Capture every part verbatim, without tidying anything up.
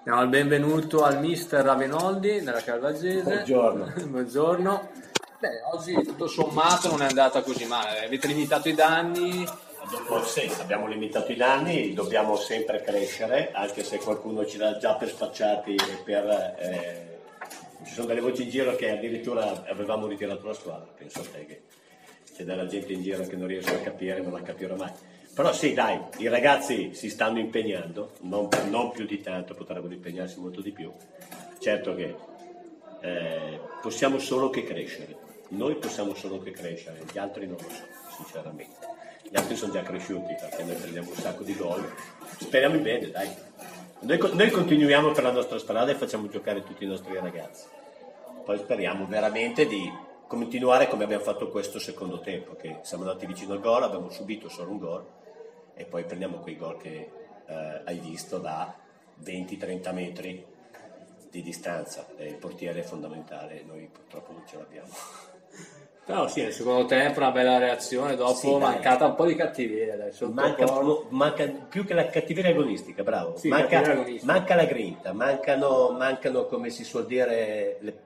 Diamo il benvenuto al mister Ravenoldi della Calvagese. Buongiorno. Buongiorno. Beh, oggi tutto sommato non è andata così male, avete limitato i danni. Dopo, sì, abbiamo limitato i danni, dobbiamo sempre crescere, anche se qualcuno ci dà già per spacciati e per... Eh, ci sono delle voci in giro che addirittura avevamo ritirato la squadra, penso a te che c'è della gente in giro che non riesce a capire, non la capirà mai. Però sì, dai, i ragazzi si stanno impegnando, non, non più di tanto, potrebbero impegnarsi molto di più. Certo che eh, possiamo solo che crescere, noi possiamo solo che crescere, gli altri non lo so, sinceramente. Gli altri sono già cresciuti perché noi prendiamo un sacco di gol, speriamo in bene, dai. Noi, noi continuiamo per la nostra strada e facciamo giocare tutti i nostri ragazzi. Poi speriamo veramente di continuare come abbiamo fatto questo secondo tempo, che siamo andati vicino al gol, abbiamo subito solo un gol e poi prendiamo quei gol che eh, hai visto da venti trenta metri di distanza. E il portiere è fondamentale, noi purtroppo non ce l'abbiamo. Però sì, nel secondo tempo una bella reazione, dopo Sì, mancata un po' di cattiveria. Dai, manca, manca più che la cattiveria agonistica, bravo, sì, manca, agonistica. manca la grinta, mancano, mancano come si suol dire le,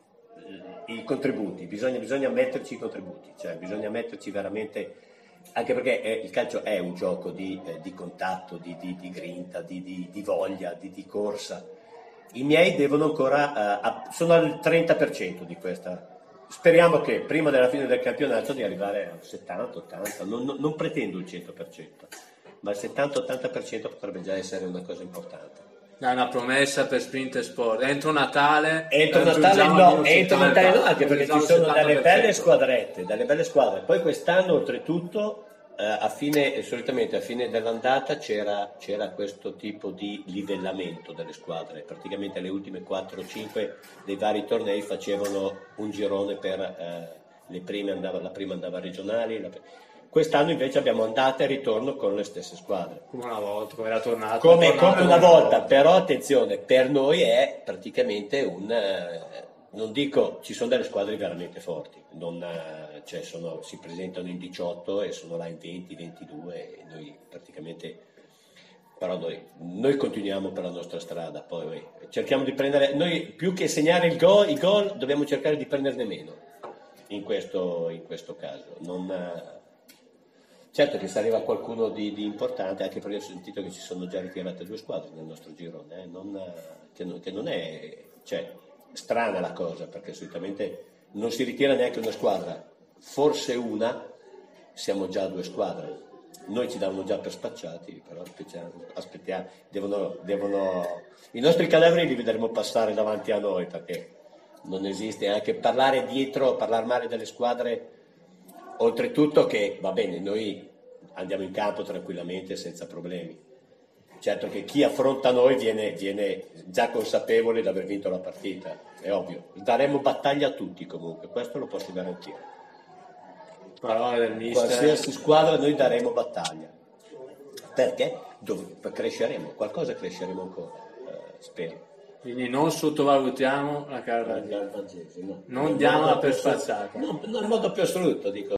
i contributi, bisogna, bisogna metterci i contributi, cioè bisogna metterci veramente, anche perché è, il calcio è un gioco di, eh, di contatto, di, di, di grinta, di, di, di voglia, di, di corsa. I miei devono ancora, uh, sono al trenta per cento di questa. Speriamo che prima della fine del campionato di arrivare al settanta ottanta, non, non, non pretendo il cento per cento, ma il settanta ottanta per cento potrebbe già essere una cosa importante. È una promessa per Sprint Sport. Entro Natale, entro Natale no, entro Natale no, anche perché ci sono delle belle squadrette, delle belle squadre. Poi quest'anno oltretutto eh, a fine, solitamente a fine dell'andata c'era, c'era questo tipo di livellamento delle squadre. Praticamente le ultime quattro o cinque dei vari tornei facevano un girone per eh, le prime andava, la prima andava a regionali. La, Quest'anno invece abbiamo andata e ritorno con le stesse squadre. Come una volta, come era tornato. Come, come una volta, però attenzione, per noi è praticamente un... Eh, non dico, ci sono delle squadre veramente forti, non, eh, cioè sono, si presentano in diciotto e sono là in venti ventidue e noi praticamente... Però noi, noi continuiamo per la nostra strada, poi noi cerchiamo di prendere... Noi più che segnare il gol, i gol dobbiamo cercare di prenderne meno in questo, in questo caso. Non... Eh, Certo che se arriva qualcuno di, di importante, anche perché ho sentito che ci sono già ritirate due squadre nel nostro girone, eh, non, che, non, che non è, cioè, strana la cosa, perché solitamente non si ritira neanche una squadra, forse una, siamo già due squadre, noi ci davano già per spacciati, però aspettiamo, aspettiamo devono, devono, i nostri cadaveri li vedremo passare davanti a noi, perché non esiste, anche parlare dietro, parlare male delle squadre. Oltretutto che, va bene, noi andiamo in campo tranquillamente senza problemi. Certo che chi affronta noi viene, viene già consapevole di aver vinto la partita, è ovvio. Daremo battaglia a tutti comunque, questo lo posso garantire. Parole del mister. Qualsiasi squadra noi daremo battaglia. Perché? Dove cresceremo, qualcosa cresceremo ancora, eh, spero. Quindi non sottovalutiamo la Calvagese, no. non diamola per sfalsata. No, nel modo più assoluto, dico.